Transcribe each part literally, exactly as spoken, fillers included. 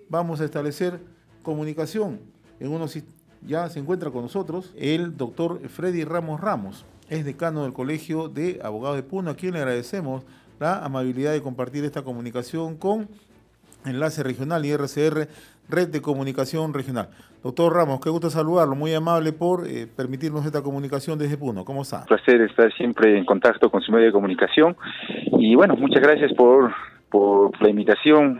vamos a establecer comunicación. En unos, ya se encuentra con nosotros el doctor Freddy Ramos Ramos, es decano del Colegio de Abogados de Puno, a quien le agradecemos la amabilidad de compartir esta comunicación con Enlace Regional y R C R, Red de Comunicación Regional. Doctor Ramos, qué gusto saludarlo, muy amable por eh, permitirnos esta comunicación desde Puno. ¿Cómo está? Un placer estar siempre en contacto con su medio de comunicación y bueno, muchas gracias por, por la invitación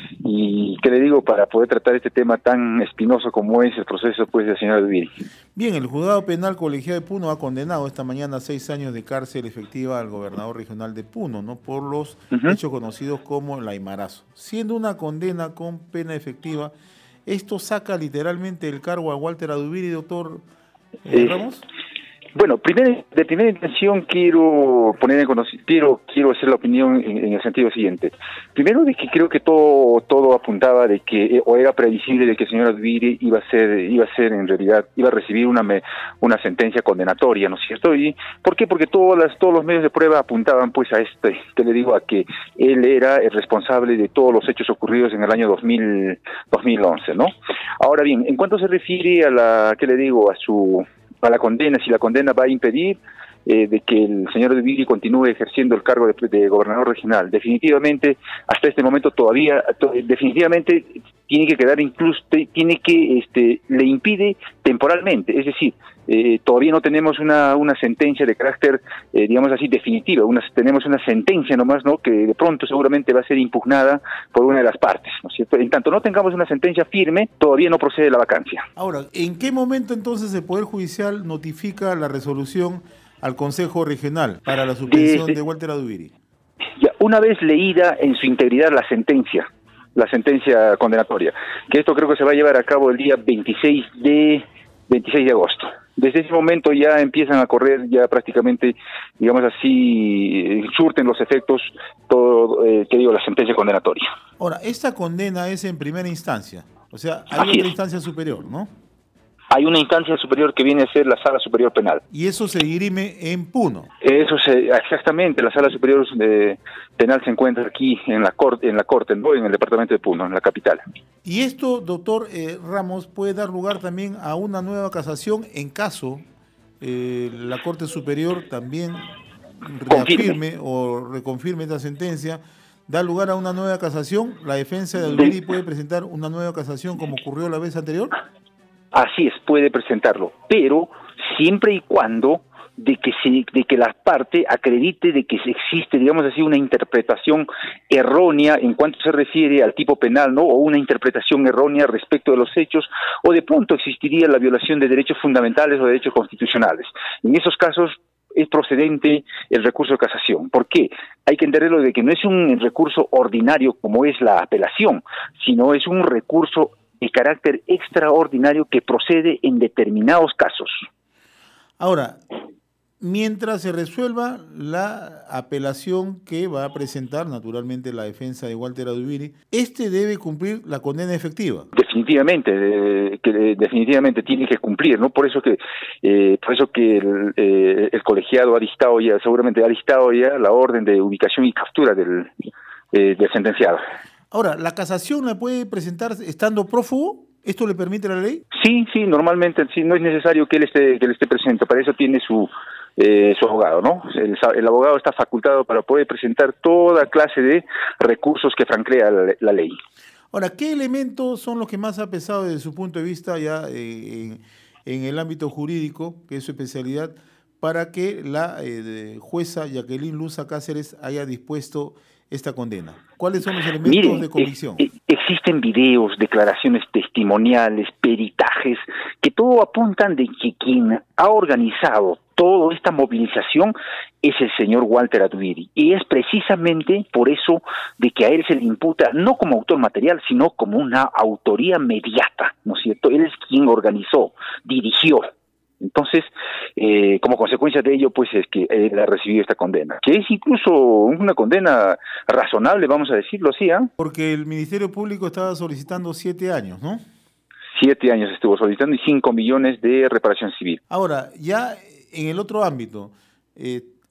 y qué le digo para poder tratar este tema tan espinoso como es el proceso pues del señor Adubiri. Bien, el Juzgado Penal Colegiado de Puno ha condenado esta mañana a seis años de cárcel efectiva al gobernador regional de Puno, ¿no? Por los uh-huh. hechos conocidos como el aymarazo. Siendo una condena con pena efectiva, ¿esto saca literalmente el cargo a Walter Adubiri, doctor eh, eh, Ramos? Bueno, primer, de primera intención quiero poner en conocimiento, quiero, quiero hacer la opinión en, en el sentido siguiente. Primero, de que creo que todo todo apuntaba de que, o era previsible de que el señor Adubiri iba a ser, iba a ser en realidad, iba a recibir una una sentencia condenatoria, ¿no es cierto? ¿Y por qué? Porque todas las, todos los medios de prueba apuntaban pues a este, que le digo, a que él era el responsable de todos los hechos ocurridos en el año dos mil once, ¿no? Ahora bien, en cuanto se refiere a la, ¿qué le digo? A su... a la condena, si la condena va a impedir eh, de que el señor Adubiri continúe ejerciendo el cargo de, de gobernador regional. Definitivamente, hasta este momento todavía, to, definitivamente tiene que quedar incluso, tiene que, este, le impide temporalmente, es decir, eh, todavía no tenemos una, una sentencia de carácter, eh, digamos así, definitiva, una, tenemos una sentencia nomás, ¿no?, que de pronto seguramente va a ser impugnada por una de las partes, ¿no es cierto? En tanto no tengamos una sentencia firme, todavía no procede la vacancia. Ahora, ¿en qué momento entonces el Poder Judicial notifica la resolución al Consejo Regional para la suspensión de, de Walter Adubiri? Ya, una vez leída en su integridad la sentencia, la sentencia condenatoria, que esto creo que se va a llevar a cabo el día veintiséis de agosto. Desde ese momento ya empiezan a correr ya prácticamente, digamos así, surten los efectos todo, eh, que digo, la sentencia condenatoria. Ahora, esta condena es en primera instancia, o sea, hay Así otra es. instancia superior, ¿no? Hay una instancia superior que viene a ser la Sala Superior Penal. Y eso se dirime en Puno. Eso se, exactamente, la Sala Superior de, Penal se encuentra aquí en la corte, en la corte, ¿no?, en el departamento de Puno, en la capital. Y esto, doctor eh, Ramos, puede dar lugar también a una nueva casación en caso eh, la Corte Superior también reafirme Confirme. o reconfirme esta sentencia. ¿Da lugar a una nueva casación? ¿La defensa de Adubiri puede presentar una nueva casación como ocurrió la vez anterior? Así es, puede presentarlo, pero siempre y cuando de que se, de que la parte acredite de que existe, digamos así, una interpretación errónea en cuanto se refiere al tipo penal, ¿no?, o una interpretación errónea respecto de los hechos, o de pronto existiría la violación de derechos fundamentales o derechos constitucionales. En esos casos es procedente el recurso de casación. ¿Por qué? Hay que entenderlo de que no es un recurso ordinario como es la apelación, sino es un recurso de carácter extraordinario que procede en determinados casos. Ahora, mientras se resuelva la apelación que va a presentar naturalmente la defensa de Walter Adubiri, este debe cumplir la condena efectiva. Definitivamente, eh, que definitivamente tiene que cumplir, ¿no? Por eso que, eh, por eso que el, eh, el colegiado ha dictado ya, seguramente ha dictado ya la orden de ubicación y captura del, eh, del sentenciado. Ahora, ¿la casación la puede presentar estando prófugo? ¿Esto le permite la ley? Sí, sí, normalmente sí, no es necesario que él esté, que él esté presente, para eso tiene su eh, su abogado, ¿no? El, el abogado está facultado para poder presentar toda clase de recursos que franquea la, la ley. Ahora, ¿qué elementos son los que más ha pesado desde su punto de vista ya eh, en, en el ámbito jurídico, que es su especialidad, para que la eh, jueza Jacqueline Luza Cáceres haya dispuesto esta condena? ¿Cuáles son los elementos Miren, de convicción? Eh, existen videos, declaraciones testimoniales, peritajes, que todo apuntan de que quien ha organizado toda esta movilización es el señor Walter Adubiri. Y es precisamente por eso de que a él se le imputa, no como autor material, sino como una autoría mediata, ¿no es cierto? Él es quien organizó, dirigió. Entonces, eh, como consecuencia de ello, pues es que él ha recibido esta condena, que es incluso una condena razonable, vamos a decirlo así, ¿eh? Porque el Ministerio Público estaba solicitando siete años, ¿no? Siete años estuvo solicitando y cinco millones de reparación civil. Ahora, ya en el otro ámbito, eh,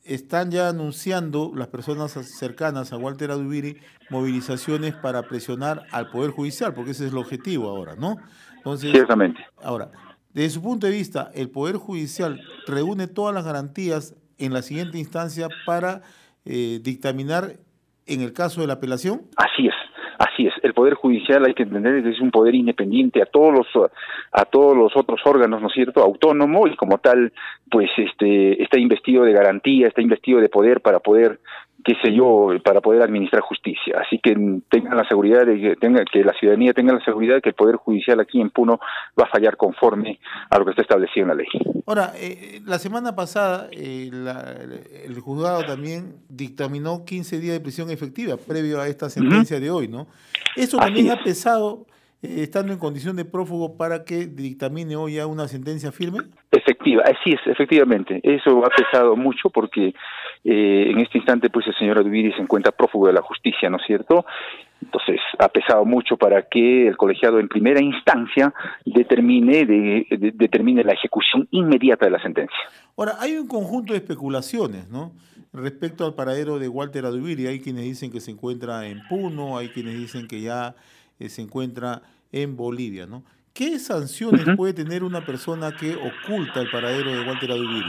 están ya anunciando las personas cercanas a Walter Adubiri movilizaciones para presionar al Poder Judicial, porque ese es el objetivo ahora, ¿no? Entonces, Ciertamente. ahora, desde su punto de vista, el Poder Judicial reúne todas las garantías en la siguiente instancia para eh, dictaminar en el caso de la apelación. Así es. Así es, el Poder Judicial hay que entender que es un poder independiente a todos los a todos los otros órganos, ¿no es cierto?, autónomo, y como tal, pues este está investido de garantía, está investido de poder para poder, qué sé yo, para poder administrar justicia. Así que tengan la seguridad de que tenga que la ciudadanía tenga la seguridad de que el Poder Judicial aquí en Puno va a fallar conforme a lo que está establecido en la ley. Ahora, eh, la semana pasada eh, la, el juzgado también dictaminó quince días de prisión efectiva previo a esta sentencia uh-huh. de hoy, ¿no? Eso Así también es. ha pesado, eh, estando en condición de prófugo, para que dictamine hoy ya una sentencia firme. Efectiva, así es, efectivamente. Eso ha pesado mucho porque eh, en este instante pues el señor Adubiri se encuentra prófugo de la justicia, ¿no es cierto? Entonces ha pesado mucho para que el colegiado en primera instancia determine de, de, determine la ejecución inmediata de la sentencia. Ahora, hay un conjunto de especulaciones, ¿no?, respecto al paradero de Walter Adubiri. Hay quienes dicen que se encuentra en Puno, hay quienes dicen que ya eh, se encuentra en Bolivia, ¿no? ¿Qué sanciones uh-huh. puede tener una persona que oculta el paradero de Walter Adubiri?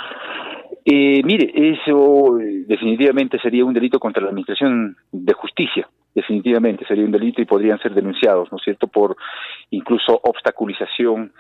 Eh, mire, eso definitivamente sería un delito contra la Administración de Justicia. Definitivamente sería un delito y podrían ser denunciados, ¿no es cierto?, por incluso obstaculización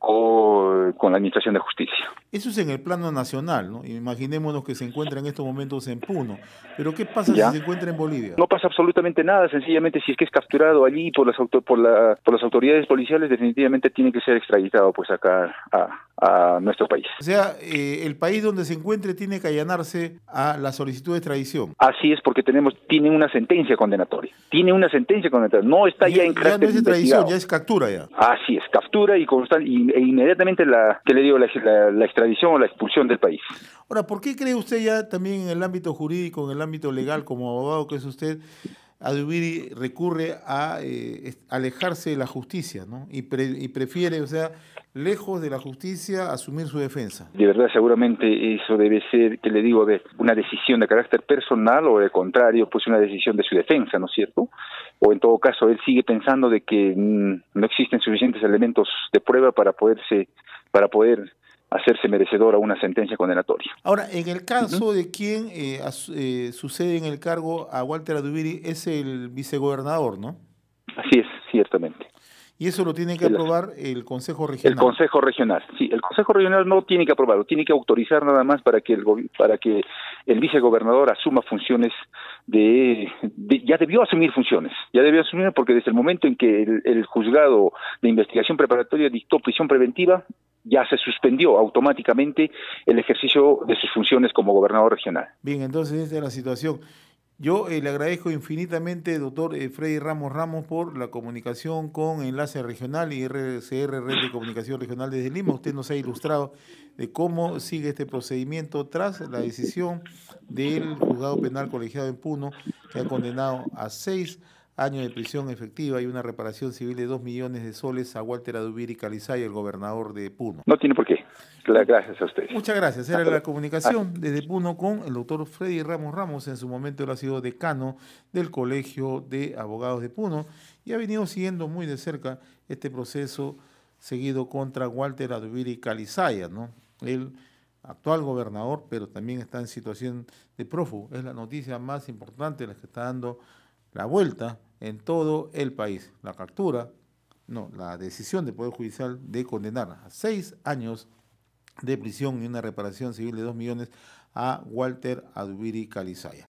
con, con la Administración de Justicia. Eso es en el plano nacional, ¿no? Imaginémonos que se encuentra en estos momentos en Puno. ¿Pero qué pasa ¿Ya? si se encuentra en Bolivia? No pasa absolutamente nada, sencillamente si es que es capturado allí por las auto, por, la, por las autoridades policiales, definitivamente tiene que ser extraditado pues acá a, a nuestro país. O sea, eh, el país donde se encuentre tiene que allanarse a la solicitud de extradición. Así es, porque tenemos tiene una sentencia condenatoria. Tiene una sentencia condenatoria. No está ya, ya en carácter ya no es extradición, ya es captura ya. Así es, captura y, constant, y e inmediatamente la que le digo la, la, la extradición o la expulsión del país. Ahora, ¿por qué cree usted ya también en el ámbito jurídico, en el ámbito legal, como abogado que es usted, Adubiri recurre a eh, alejarse de la justicia, ¿no? Y, pre, y prefiere, o sea, lejos de la justicia, asumir su defensa? De verdad, seguramente eso debe ser, que le digo, de una decisión de carácter personal, o de contrario, pues una decisión de su defensa, ¿no es cierto? O en todo caso, él sigue pensando de que mmm, no existen suficientes elementos de prueba para poderse, para poder hacerse merecedor a una sentencia condenatoria. Ahora, en el caso uh-huh. de quien eh, as, eh, sucede en el cargo a Walter Adubiri, es el vicegobernador, ¿no? Así es, ciertamente. Y eso lo tiene que aprobar el Consejo Regional. El Consejo Regional, sí, el Consejo Regional no tiene que aprobarlo, tiene que autorizar nada más para que el para que el vicegobernador asuma funciones de, de ya debió asumir funciones, ya debió asumir porque desde el momento en que el, el juzgado de investigación preparatoria dictó prisión preventiva, ya se suspendió automáticamente el ejercicio de sus funciones como gobernador regional. Bien, entonces esta es la situación. Yo eh, le agradezco infinitamente, doctor eh, Freddy Ramos Ramos, por la comunicación con Enlace Regional y R C R, Red de Comunicación Regional desde Lima. Usted nos ha ilustrado de cómo sigue este procedimiento tras la decisión del Juzgado Penal Colegiado en Puno, que ha condenado a seis años de prisión efectiva y una reparación civil de dos millones de soles a Walter Adubiri Calizaya, el gobernador de Puno. No tiene por qué. Gracias a ustedes. Muchas gracias. Era la comunicación desde Puno con el doctor Freddy Ramos Ramos. En su momento él ha sido decano del Colegio de Abogados de Puno y ha venido siguiendo muy de cerca este proceso seguido contra Walter Adubiri Calizaya, ¿no? El actual gobernador, pero también está en situación de prófugo. Es la noticia más importante, la que está dando la vuelta en todo el país. La captura, no, la decisión del Poder Judicial de condenar a seis años de prisión y una reparación civil de dos millones a Walter Adubiri Calizaya.